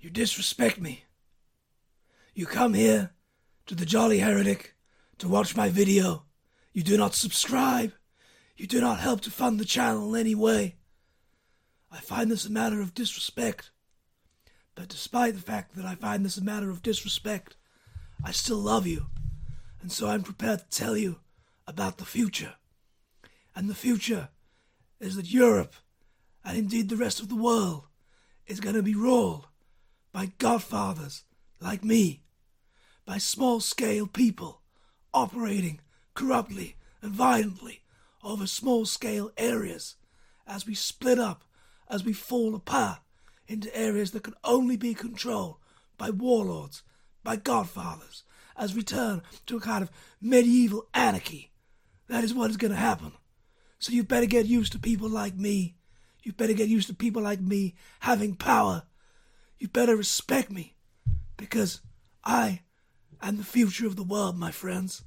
You disrespect me. You come here to the Jolly Heretic to watch my video. You do not subscribe. You do not help to fund the channel in any way. I find this a matter of disrespect. But despite the fact that I find this a matter of disrespect, I still love you. And so I'm prepared to tell you about the future. And the future is that Europe, and indeed the rest of the world, is going to be ruled by godfathers like me, by small-scale people operating corruptly and violently over small-scale areas as we split up, as we fall apart into areas that can only be controlled by warlords, by godfathers, as we turn to a kind of medieval anarchy. That is what is going to happen. So you better get used to people like me. You better get used to people like me having power. You better respect me, because I am the future of the world, my friends.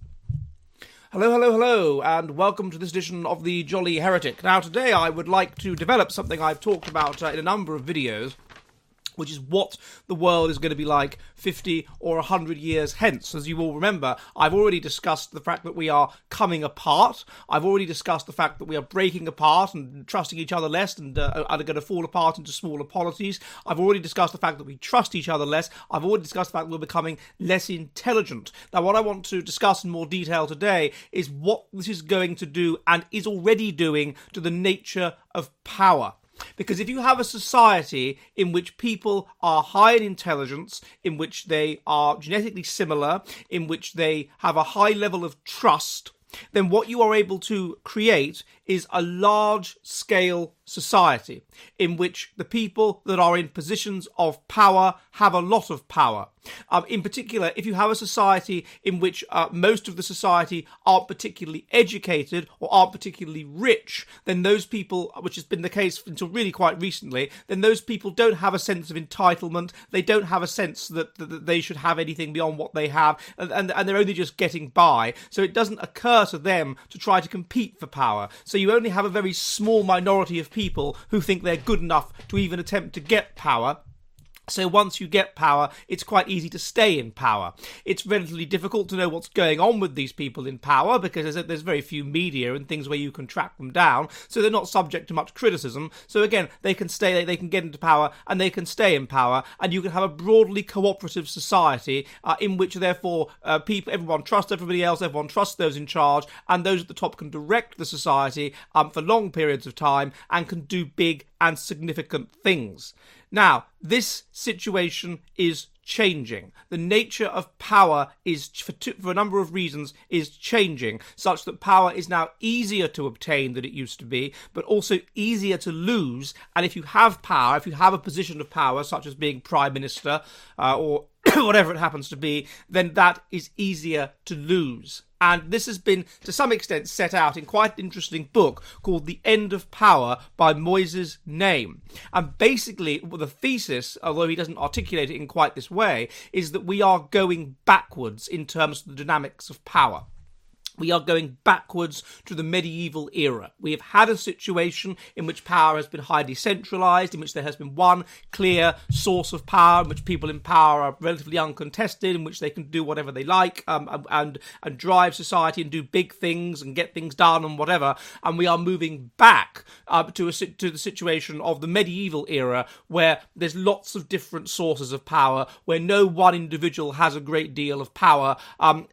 Hello, and welcome to this edition of the Jolly Heretic. Now, today I would like to develop something I've talked about in a number of videos, which is what the world is going to be like 50 or 100 years hence. As you all remember, I've already discussed the fact that we are coming apart. I've already discussed the fact that we are breaking apart and trusting each other less and are going to fall apart into smaller polities. I've already discussed the fact that we trust each other less. I've already discussed the fact that we're becoming less intelligent. Now, what I want to discuss in more detail today is what this is going to do and is already doing to the nature of power. Because if you have a society in which people are high in intelligence, in which they are genetically similar, in which they have a high level of trust, then what you are able to create is a large-scale society in which the people that are in positions of power have a lot of power. In particular, if you have a society in which most of the society aren't particularly educated or aren't particularly rich, then those people, which has been the case until really quite recently, then those people don't have a sense of entitlement. They don't have a sense that they should have anything beyond what they have, and they're only just getting by. So it doesn't occur to them to try to compete for power. So you only have a very small minority of people who think they're good enough to even attempt to get power. So once you get power, it's quite easy to stay in power. It's relatively difficult to know what's going on with these people in power because there's very few media and things where you can track them down, so they're not subject to much criticism. So again, they can get into power and they can stay in power, and you can have a broadly cooperative society in which therefore everyone trusts everybody else, everyone trusts those in charge, and those at the top can direct the society for long periods of time and can do big and significant things. Now, this situation is changing. The nature of power is, for a number of reasons, is changing, such that power is now easier to obtain than it used to be, but also easier to lose. And if you have power, if you have a position of power, such as being Prime Minister or whatever it happens to be, then that is easier to lose. And this has been, to some extent, set out in quite an interesting book called The End of Power by Moises Naim. And basically, the thesis, although he doesn't articulate it in quite this way, is that we are going backwards in terms of the dynamics of power. We are going backwards to the medieval era. We have had a situation in which power has been highly centralised, in which there has been one clear source of power, in which people in power are relatively uncontested, in which they can do whatever they like and drive society and do big things and get things done and whatever. And we are moving back to the situation of the medieval era, where there's lots of different sources of power, where no one individual has a great deal of power, and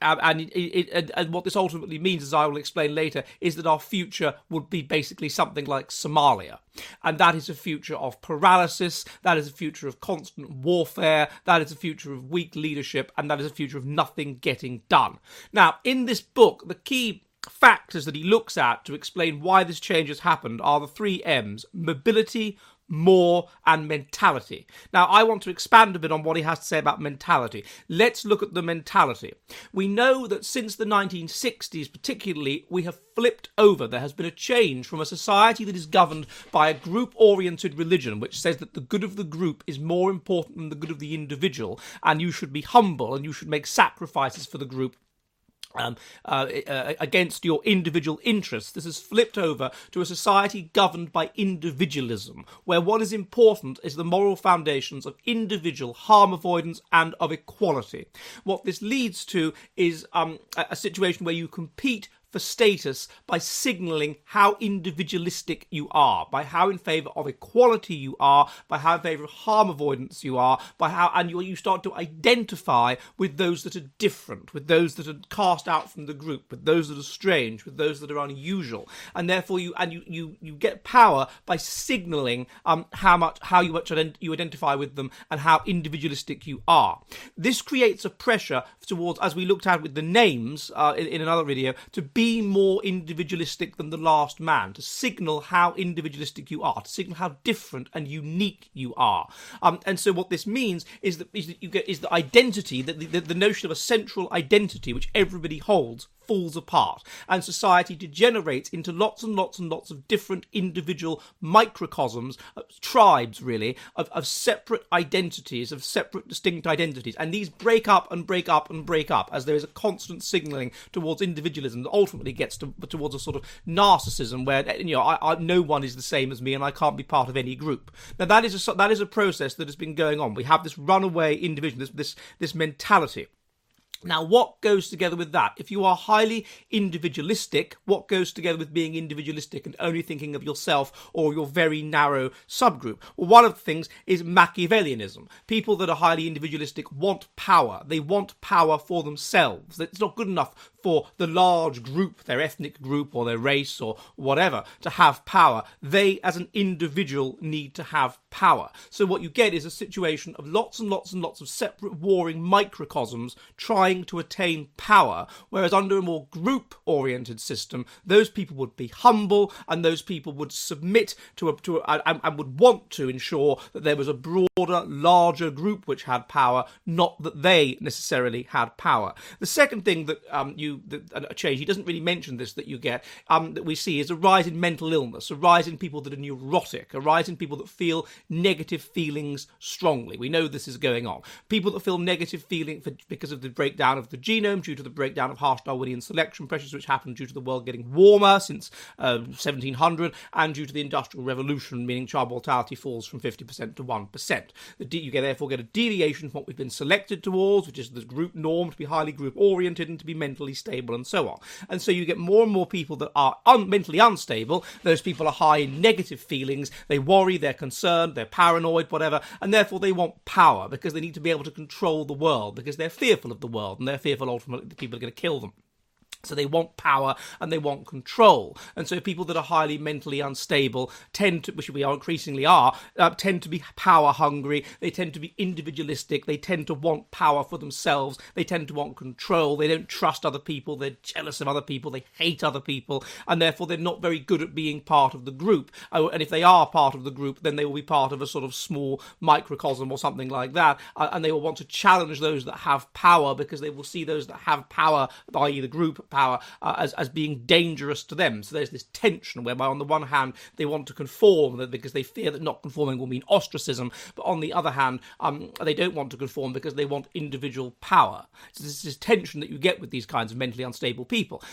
what this ultimately means, as I will explain later, is that our future would be basically something like Somalia. And that is a future of paralysis, that is a future of constant warfare, that is a future of weak leadership, and that is a future of nothing getting done. Now, in this book, the key factors that he looks at to explain why this change has happened are the three M's: mobility, more, and mentality. Now, I want to expand a bit on what he has to say about mentality. Let's look at the mentality. We know that since the 1960s, particularly, we have flipped over. There has been a change from a society that is governed by a group-oriented religion, which says that the good of the group is more important than the good of the individual, and you should be humble and you should make sacrifices for the group, against your individual interests. This has flipped over to a society governed by individualism, where what is important is the moral foundations of individual harm avoidance and of equality. What this leads to is a situation where you compete for status by signalling how individualistic you are, by how in favour of equality you are, by how in favour of harm avoidance you are, and you start to identify with those that are different, with those that are cast out from the group, with those that are strange, with those that are unusual, and therefore you get power by signalling how you identify with them and how individualistic you are. This creates a pressure towards, as we looked at with the names in another video, to be more individualistic than the last man, to signal how individualistic you are, to signal how different and unique you are. And so what this means is that the identity, that the notion of a central identity which everybody holds, falls apart, and society degenerates into lots and lots and lots of different individual microcosms, tribes really, of separate identities, of separate distinct identities, and these break up and break up and break up as there is a constant signalling towards individualism that ultimately gets towards a sort of narcissism where no one is the same as me and I can't be part of any group. Now that is a process that has been going on. We have this runaway individualism, this mentality. Now, what goes together with that? If you are highly individualistic, what goes together with being individualistic and only thinking of yourself or your very narrow subgroup? Well, one of the things is Machiavellianism. People that are highly individualistic want power. They want power for themselves. It's not good enough for the large group, their ethnic group or their race or whatever, to have power. They, as an individual, need to have power. So what you get is a situation of lots and lots and lots of separate warring microcosms trying to attain power, whereas under a more group-oriented system, those people would be humble and those people would submit and would want to ensure that there was a broader, larger group which had power, not that they necessarily had power. The second thing that a change, he doesn't really mention this, that you get, that we see is a rise in mental illness, a rise in people that are neurotic, a rise in people that feel negative feelings strongly. We know this is going on. People that feel negative feeling because of the breakdown of the genome, due to the breakdown of harsh Darwinian selection pressures which happened due to the world getting warmer since 1700, and due to the Industrial Revolution, meaning child mortality falls from 50% to 1%. You therefore get a deviation from what we've been selected towards, which is the group norm, to be highly group-oriented and to be mentally stable and so on. And so you get more and more people that are mentally unstable. Those people are high in negative feelings. They worry, they're concerned, they're paranoid, whatever, and therefore they want power because they need to be able to control the world, because they're fearful of the world and they're fearful ultimately that people are going to kill them. So they want power and they want control. And so people that are highly mentally unstable tend to, which we increasingly are, tend to be power hungry. They tend to be individualistic. They tend to want power for themselves. They tend to want control. They don't trust other people. They're jealous of other people. They hate other people. And therefore they're not very good at being part of the group. And if they are part of the group, then they will be part of a sort of small microcosm or something like that. And they will want to challenge those that have power, because they will see those that have power, i.e. the group power, as being dangerous to them. So there's this tension whereby on the one hand they want to conform because they fear that not conforming will mean ostracism, but on the other hand they don't want to conform because they want individual power. So there's this tension that you get with these kinds of mentally unstable people.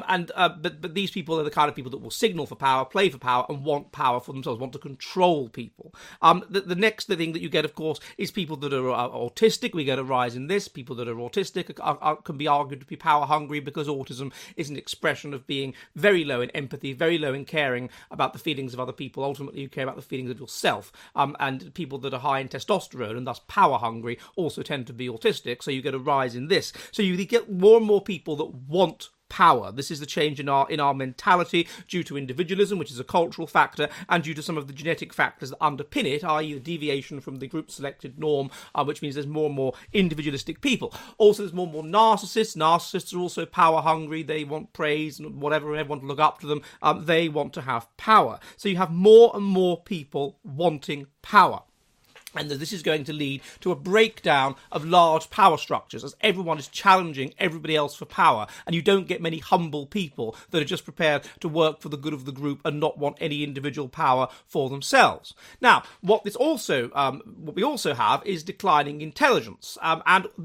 But these people are the kind of people that will signal for power, play for power, and want power for themselves, want to control people. The next thing that you get, of course, is people that are autistic. We get a rise in this. People that are autistic can be argued to be power hungry because autism is an expression of being very low in empathy, very low in caring about the feelings of other people. Ultimately, you care about the feelings of yourself. And people that are high in testosterone and thus power hungry also tend to be autistic. So you get a rise in this. So you get more and more people that want power. This is the change in our mentality due to individualism, which is a cultural factor, and due to some of the genetic factors that underpin it, i.e. the deviation from the group selected norm, which means there's more and more individualistic people. Also, there's more and more narcissists. Narcissists are also power hungry. They want praise and whatever, and everyone to look up to them. They want to have power. So you have more and more people wanting power. And this is going to lead to a breakdown of large power structures as everyone is challenging everybody else for power. And you don't get many humble people that are just prepared to work for the good of the group and not want any individual power for themselves. Now, what we also have is declining intelligence. And that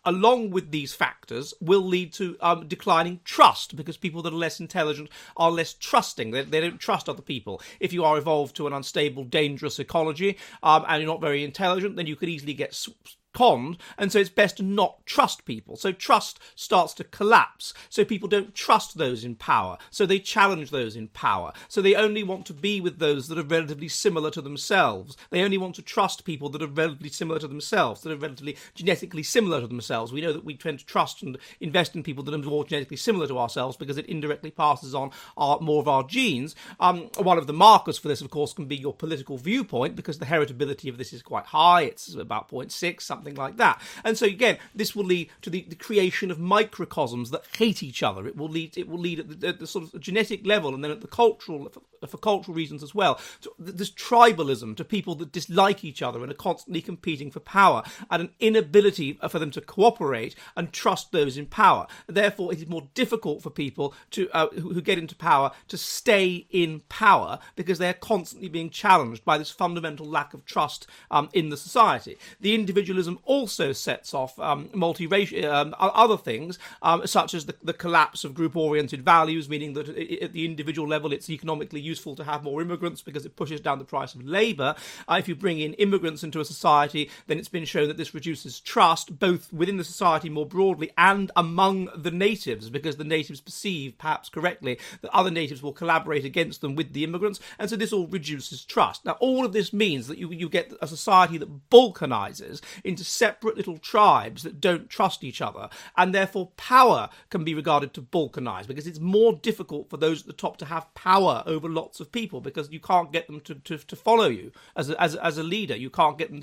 along with these factors, will lead to declining trust, because people that are less intelligent are less trusting. They don't trust other people. If you are evolved to an unstable, dangerous ecology, and you're not very intelligent, then you could easily get conned, and so it's best to not trust people. So trust starts to collapse. So people don't trust those in power. So they challenge those in power. So they only want to be with those that are relatively similar to themselves. They only want to trust people that are relatively similar to themselves, that are relatively genetically similar to themselves. We know that we tend to trust and invest in people that are more genetically similar to ourselves because it indirectly passes on more of our genes. One of the markers for this, of course, can be your political viewpoint, because the heritability of this is quite high. It's about 0.6, something like that. And so again, this will lead to the creation of microcosms that hate each other. It will lead at the sort of genetic level, and then at the cultural, for cultural reasons as well, to this tribalism, to people that dislike each other and are constantly competing for power, and an inability for them to cooperate and trust those in power. Therefore, it is more difficult for people to who get into power to stay in power, because they are constantly being challenged by this fundamental lack of trust in the society. The individualism also sets off multiracial other things, such as the collapse of group-oriented values, meaning that at the individual level it's economically useful to have more immigrants because it pushes down the price of labour. If you bring in immigrants into a society, then it's been shown that this reduces trust, both within the society more broadly and among the natives, because the natives perceive, perhaps correctly, that other natives will collaborate against them with the immigrants, and so this all reduces trust. Now, all of this means that you get a society that balkanizes into separate little tribes that don't trust each other, and therefore power can be regarded to balkanize, because it's more difficult for those at the top to have power over lots of people, because you can't get them to follow you as a leader. You can't get them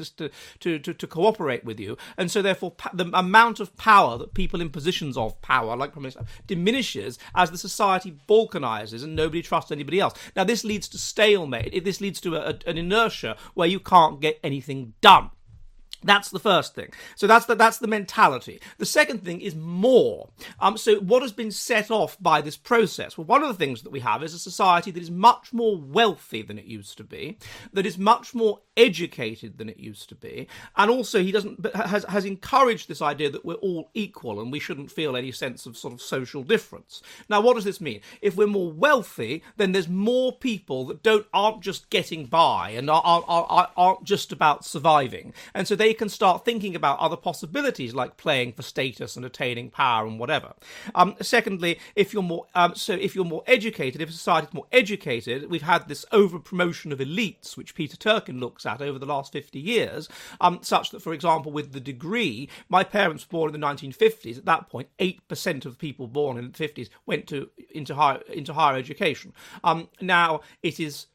to cooperate with you, and so therefore the amount of power that people in positions of power, like Prime Minister, diminishes as the society balkanizes and nobody trusts anybody else. Now, this leads to stalemate. This leads to an inertia where you can't get anything done. That's the first thing. So that's the mentality. The second thing is more. So what has been set off by this process? Well, one of the things that we have is a society that is much more wealthy than it used to be, that is much more educated than it used to be, and also has encouraged this idea that we're all equal and we shouldn't feel any sense of sort of social difference. Now, what does this mean? If we're more wealthy, then there's more people that aren't just getting by and aren't just about surviving, and so they can start thinking about other possibilities like playing for status and attaining power and whatever. Secondly, if you're more educated, if society is more educated, we've had this over promotion of elites, which Peter Turkin looks at over the last 50 years, such that, for example, with the degree, my parents were born in the 1950s. At that point, 8% of people born in the 50s went into higher education. Now it is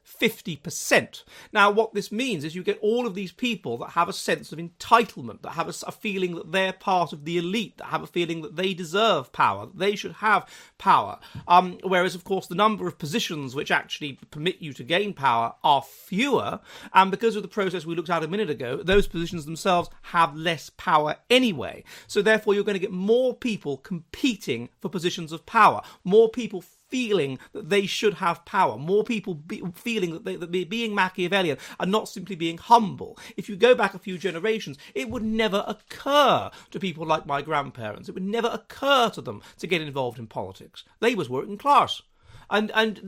50%. Now, what this means is you get all of these people that have a sense of entitlement, that have a feeling that they're part of the elite, that have a feeling that they deserve power, that they should have power. Whereas, of course, the number of positions which actually permit you to gain power are fewer, and because of the process we looked at a minute ago, those positions themselves have less power anyway. So therefore, you're going to get more people competing for positions of power, more people feeling that they should have power, more people feeling that they're being Machiavellian and not simply being humble. If you go back a few generations, it would never occur to people like my grandparents. It would never occur to them to get involved in politics. They was working class. And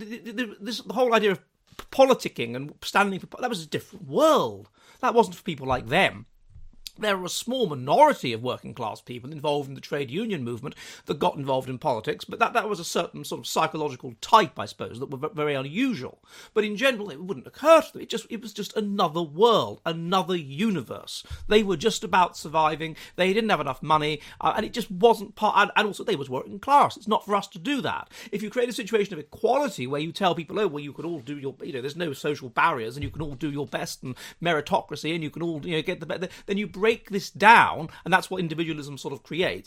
the whole idea of politicking and standing for... that was a different world. That wasn't for people like them. There are a small minority of working class people involved in the trade union movement that got involved in politics, but that was a certain sort of psychological type, I suppose, that were very unusual. But in general, it wouldn't occur to them. It was just another world, another universe. They were just about surviving. They didn't have enough money, and it just wasn't part. And also, they was working class. It's not for us to do that. If you create a situation of equality where you tell people, oh, well, you can all do your, there's no social barriers, and you can all do your best, and meritocracy, and you can all, get the better, then you break this down, and that's what individualism sort of creates.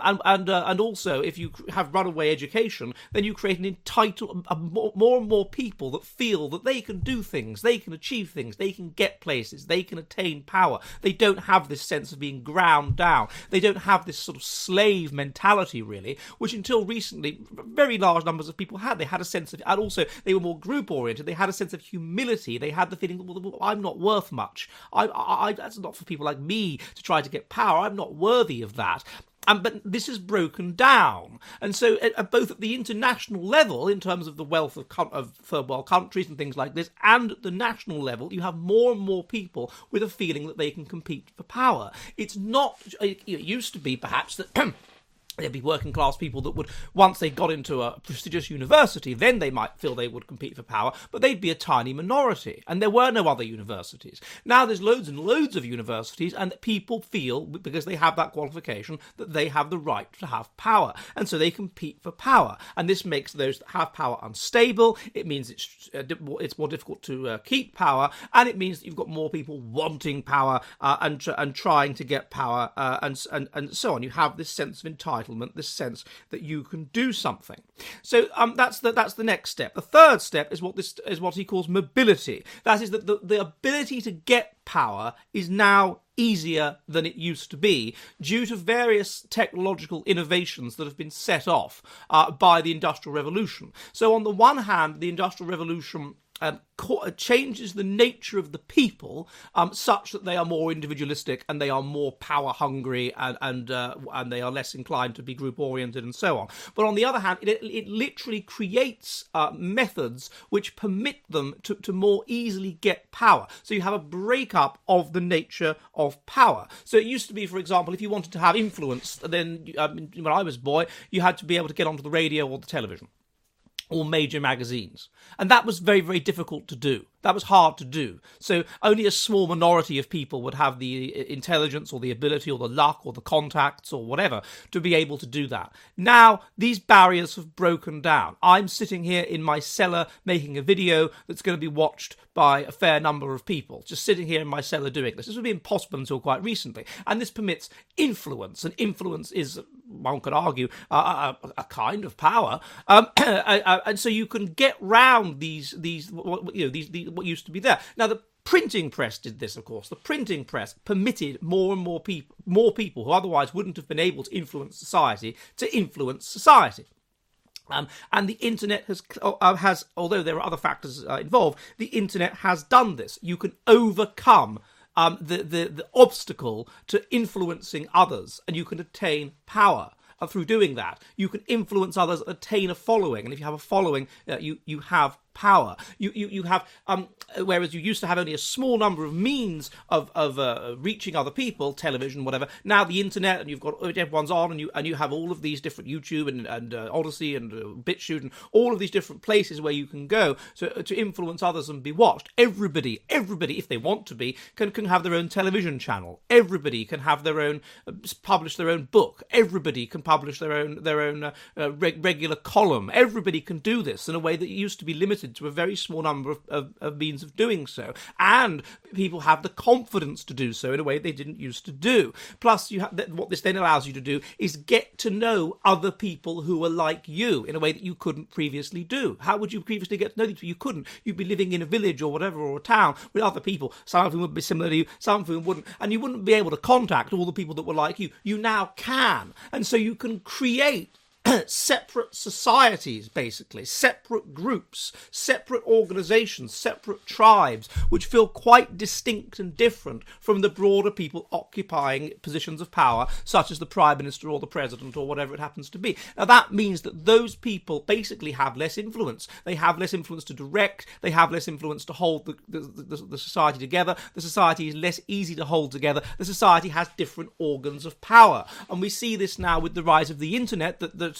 And also, if you have runaway education, then you create an more and more people that feel that they can do things, they can achieve things, they can get places, they can attain power. They don't have this sense of being ground down. They don't have this sort of slave mentality, really, which until recently, very large numbers of people had. They had a sense of, and also they were more group-oriented. They had a sense of humility. They had the feeling that, well, I'm not worth much. That's not for people like me me to try to get power. I'm not worthy of that. But this is broken down. And so both at the international level, in terms of the wealth of third world countries and things like this, and at the national level, you have more and more people with a feeling that they can compete for power. It's not, it used to be perhaps that there'd be working class people that would, once they got into a prestigious university, then they might feel they would compete for power, but they'd be a tiny minority, and there were no other universities. Now there's loads and loads of universities, and people feel, because they have that qualification, that they have the right to have power, and so they compete for power. And this makes those that have power unstable. It means it's more difficult to keep power, and it means that you've got more people wanting power and trying to get power, and so on. You have this sense of entitlement, this sense that you can do something. So that's the next step. The third step is what he calls mobility. That is that the ability to get power is now easier than it used to be due to various technological innovations that have been set off by the Industrial Revolution. So on the one hand, the Industrial Revolution changes the nature of the people such that they are more individualistic and they are more power hungry and they are less inclined to be group oriented and so on. But on the other hand, it literally creates methods which permit them to more easily get power. So you have a breakup of the nature of power. So it used to be, for example, if you wanted to have influence, then when I was a boy, you had to be able to get onto the radio or the television, or major magazines. And that was very, very difficult to do. That was hard to do. So only a small minority of people would have the intelligence or the ability or the luck or the contacts or whatever to be able to do that. Now, these barriers have broken down. I'm sitting here in my cellar making a video that's going to be watched by a fair number of people, just sitting here in my cellar doing this. This would be impossible until quite recently. And this permits influence, and influence is, one could argue, a kind of power. And so you can get round these what used to be there. Now, the printing press did this, of course. The printing press permitted more and more people who otherwise wouldn't have been able to influence society to influence society. And the internet has, although there are other factors involved, the internet has done this. You can overcome the obstacle to influencing others, and you can attain power. Through doing that, you can influence others, attain a following, and if you have a following, you have power. You have, whereas you used to have only a small number of means of reaching other people, television, whatever. Now the internet, and you've got everyone's on, and you have all of these different YouTube and Odyssey and BitChute and all of these different places where you can go to influence others and be watched. Everybody, if they want to be, can have their own television channel. Everybody can have their own, publish their own book. Everybody can publish their own regular column. Everybody can do this in a way that used to be limited to a very small number of means of doing so, and people have the confidence to do so in a way they didn't used to do. Plus, what this then allows you to do is get to know other people who are like you in a way that you couldn't previously do. How would you previously get to know these people? You couldn't. You'd be living in a village or whatever, or a town with other people. Some of them would be similar to you, some of them wouldn't, and you wouldn't be able to contact all the people that were like you. You now can, and so you can create separate societies, basically, separate groups, separate organisations, separate tribes, which feel quite distinct and different from the broader people occupying positions of power, such as the Prime Minister or the President or whatever it happens to be. Now, that means that those people basically have less influence. They have less influence to direct, they have less influence to hold the society together. The society is less easy to hold together. The society has different organs of power. And we see this now with the rise of the internet, that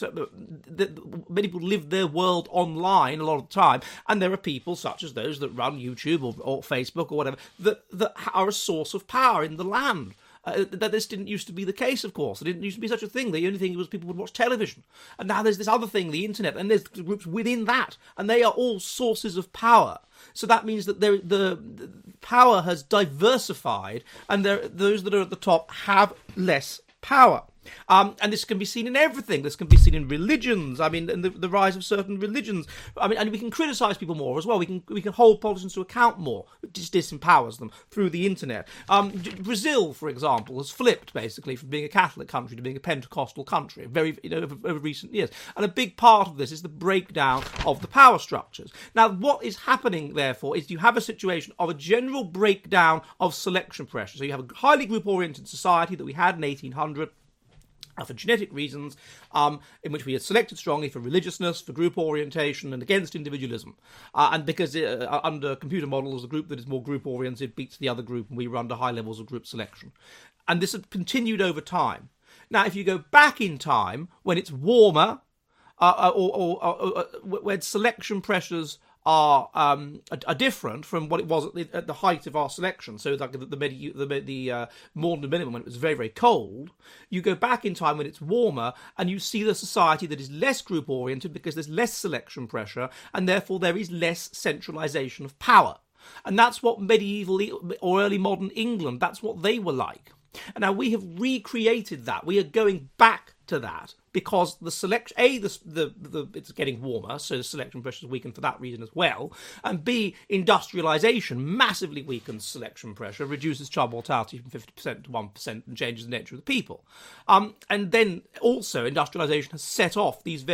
many people live their world online a lot of the time, and there are people such as those that run YouTube or Facebook or whatever that are a source of power in the land. That this didn't used to be the case, of course. There didn't used to be such a thing. The only thing was people would watch television. And now there's this other thing, the internet, and there's groups within that, and they are all sources of power. So that means that the power has diversified, and those that are at the top have less power. And this can be seen in everything. This can be seen in religions. I mean, and the rise of certain religions. I mean, and we can criticise people more as well. We can hold politicians to account more. It just disempowers them through the internet. Brazil, for example, has flipped basically from being a Catholic country to being a Pentecostal country over recent years. And a big part of this is the breakdown of the power structures. Now, what is happening, therefore, is you have a situation of a general breakdown of selection pressure. So you have a highly group-oriented society that we had in 1800. For genetic reasons, in which we had selected strongly for religiousness, for group orientation, and against individualism. And because under computer models, the group that is more group-oriented beats the other group, and we were under high levels of group selection. And this has continued over time. Now, if you go back in time, when it's warmer, or when selection pressures are different from what it was at the height of our selection. So like the modern minimum, when it was very, very cold, you go back in time when it's warmer and you see the society that is less group oriented because there's less selection pressure and therefore there is less centralisation of power. And that's what medieval or early modern England, that's what they were like. And now we have recreated that. We are going back to that because the selection, it's getting warmer, so the selection pressure is weakened for that reason as well, and B, industrialisation massively weakens selection pressure, reduces child mortality from 50% to 1% and changes the nature of the people. And then also industrialisation has set off these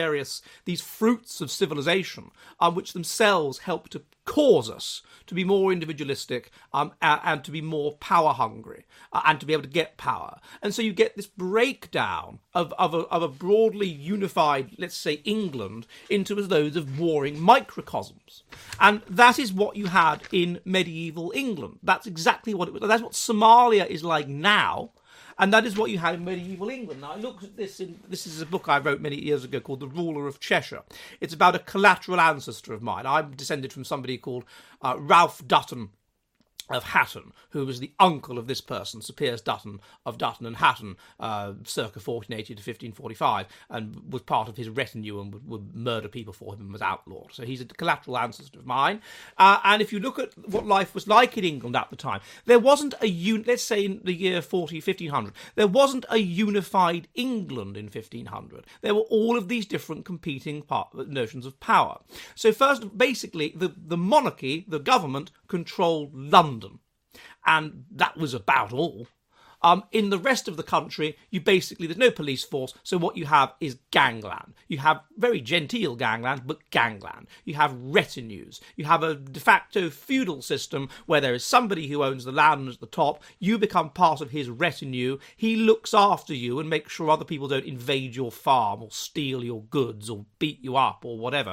fruits of civilization, which themselves help to cause us to be more individualistic and to be more power hungry and to be able to get power. And so you get this breakdown of a broadly unified, let's say, England into those of warring microcosms. And that is what you had in medieval England. That's exactly what it was. That's what Somalia is like now. And that is what you had in medieval England. Now, I looked at this this is a book I wrote many years ago called The Ruler of Cheshire. It's about a collateral ancestor of mine. I'm descended from somebody called Ralph Dutton of Hatton, who was the uncle of this person, Sir Piers Dutton of Dutton and Hatton, circa 1480 to 1545, and was part of his retinue and would murder people for him and was outlawed. So he's a collateral ancestor of mine. And if you look at what life was like in England at the time, there wasn't let's say in the year 1500, there wasn't a unified England in 1500. There were all of these different competing notions of power. So first, basically, the monarchy, the government, controlled London. And that was about all. In the rest of the country, there's no police force, so what you have is gangland. You have very genteel gangland, but gangland. You have retinues. You have a de facto feudal system where there is somebody who owns the land at the top. You become part of his retinue. He looks after you and makes sure other people don't invade your farm or steal your goods or beat you up or whatever.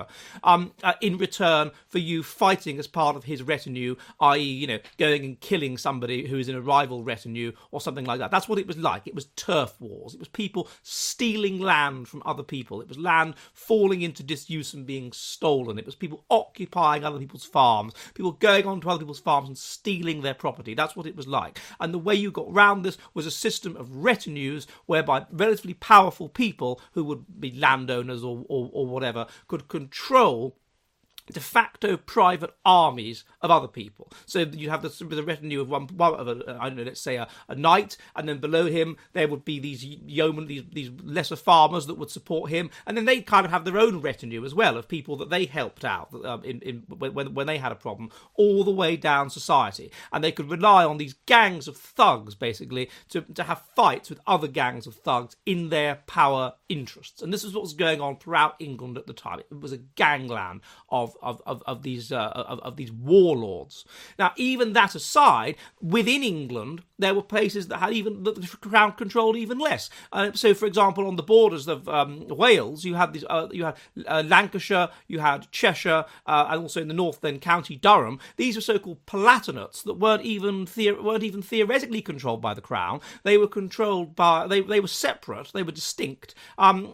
In return for you fighting as part of his retinue, i.e., going and killing somebody who is in a rival retinue or something like that. That's what it was like. It was turf wars. It was people stealing land from other people. It was land falling into disuse and being stolen. It was people occupying other people's farms, people going onto other people's farms and stealing their property. That's what it was like. And the way you got round this was a system of retinues whereby relatively powerful people who would be landowners or whatever could control de facto private armies of other people. So you have the retinue of let's say a knight, and then below him there would be these yeomen, these lesser farmers that would support him, and then they kind of have their own retinue as well of people that they helped out when they had a problem, all the way down society, and they could rely on these gangs of thugs basically to have fights with other gangs of thugs in their power interests. And this is what was going on throughout England at the time. It was a gangland of these warlords. Now, even that aside, within England, there were places that had the crown controlled even less. So, for example, on the borders of Wales, you had Lancashire, you had Cheshire, and also in the north, then County Durham. These were so-called palatinates that weren't even theoretically controlled by the crown. They were controlled by they were separate. They were distinct. And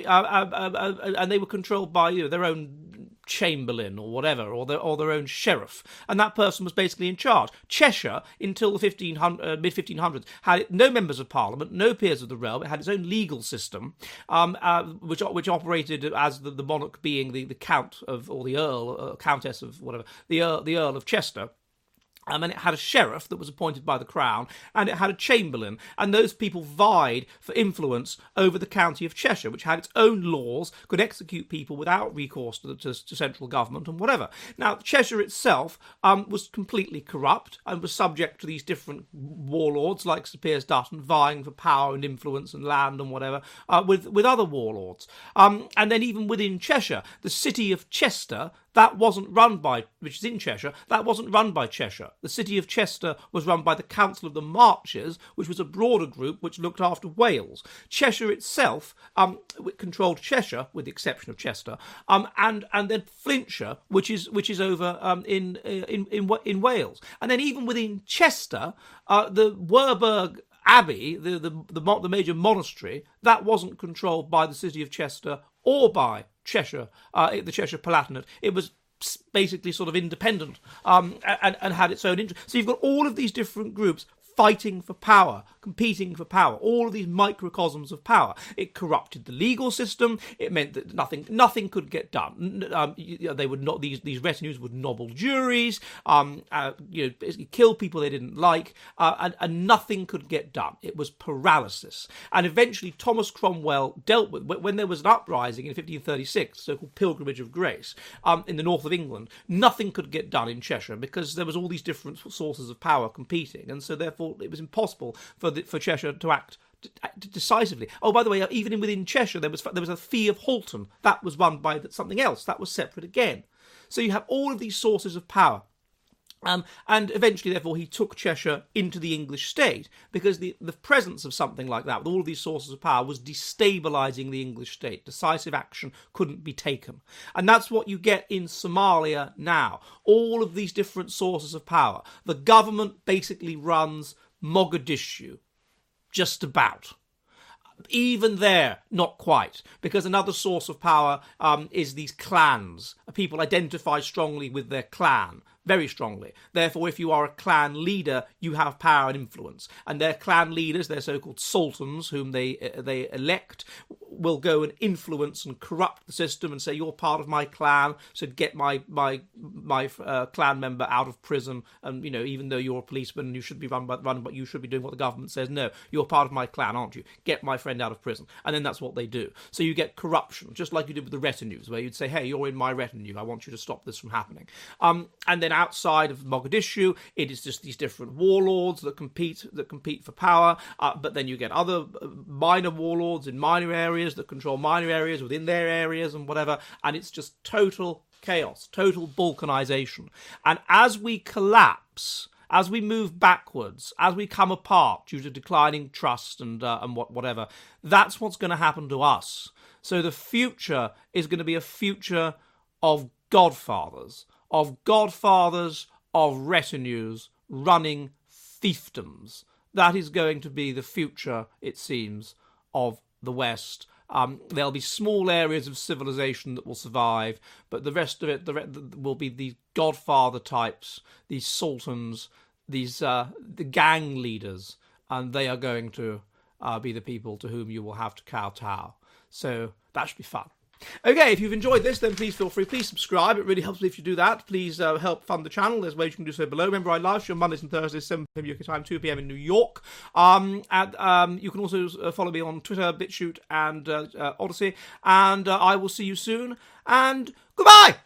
they were controlled by their own chamberlain or whatever, or their own sheriff, and that person was basically in charge. Cheshire, until the mid-1500s, had no members of Parliament, no peers of the realm. It had its own legal system, which operated as the monarch being the count of, or the earl, or countess of whatever, the Earl of Chester. And it had a sheriff that was appointed by the crown, and it had a chamberlain, and those people vied for influence over the county of Cheshire, which had its own laws, could execute people without recourse to central government and whatever. Now, Cheshire itself was completely corrupt and was subject to these different warlords like Sir Piers Dutton vying for power and influence and land and whatever with other warlords. And then even within Cheshire, the city of Chester, that wasn't run by, which is in Cheshire, that wasn't run by Cheshire. The city of Chester was run by the Council of the Marches, which was a broader group which looked after Wales. Cheshire itself controlled Cheshire, with the exception of Chester, and then Flintshire, which is over in Wales. And then even within Chester, the Werburgh Abbey, the major monastery, that wasn't controlled by the city of Chester or by Cheshire, the Cheshire Palatinate. It was basically sort of independent and had its own interest. So you've got all of these different groups fighting for power, competing for power, all of these microcosms of power. It corrupted the legal system. It meant that nothing could get done. They would not; these retinues would nobble juries, basically kill people they didn't like, and nothing could get done. It was paralysis. And eventually, Thomas Cromwell dealt with when there was an uprising in 1536, the so-called Pilgrimage of Grace, in the north of England. Nothing could get done in Cheshire because there was all these different sources of power competing, and so therefore it was impossible for Cheshire to act decisively. Oh, by the way, even within Cheshire, there was a Fee of Halton that was run by something else that was separate again. So you have all of these sources of power. And eventually, therefore, he took Cheshire into the English state because the presence of something like that, with all of these sources of power, was destabilising the English state. Decisive action couldn't be taken. And that's what you get in Somalia now. All of these different sources of power. The government basically runs Mogadishu, just about. Even there, not quite, because another source of power is these clans. People identify strongly with their clan, very strongly. Therefore, if you are a clan leader, you have power and influence. And their clan leaders, their so-called sultans, whom they elect, will go and influence and corrupt the system and say, you're part of my clan, so get my clan member out of prison. And, even though you're a policeman, you should be run, but you should be doing what the government says. No, you're part of my clan, aren't you? Get my friend out of prison. And then that's what they do. So you get corruption, just like you did with the retinues, where you'd say, hey, you're in my retinue, I want you to stop this from happening. And then outside of Mogadishu, it is just these different warlords that compete for power. But then you get other minor warlords in minor areas that control minor areas within their areas and whatever. And it's just total chaos, total balkanization. And as we collapse, as we move backwards, as we come apart due to declining trust and whatever, that's what's going to happen to us. So the future is going to be a future of godfathers, of retinues running fiefdoms. That is going to be the future, it seems, of the West. There'll be small areas of civilization that will survive, but the rest of it will be these godfather types, these sultans, the gang leaders, and they are going to be the people to whom you will have to kowtow. So that should be fun. Okay, if you've enjoyed this, then please feel free. Please subscribe. It really helps me if you do that. Please help fund the channel. There's ways you can do so below. Remember, I live stream Mondays and Thursdays, 7 p.m. UK time, 2 p.m. in New York. And you can also follow me on Twitter, BitChute, and Odyssey. And I will see you soon. And goodbye!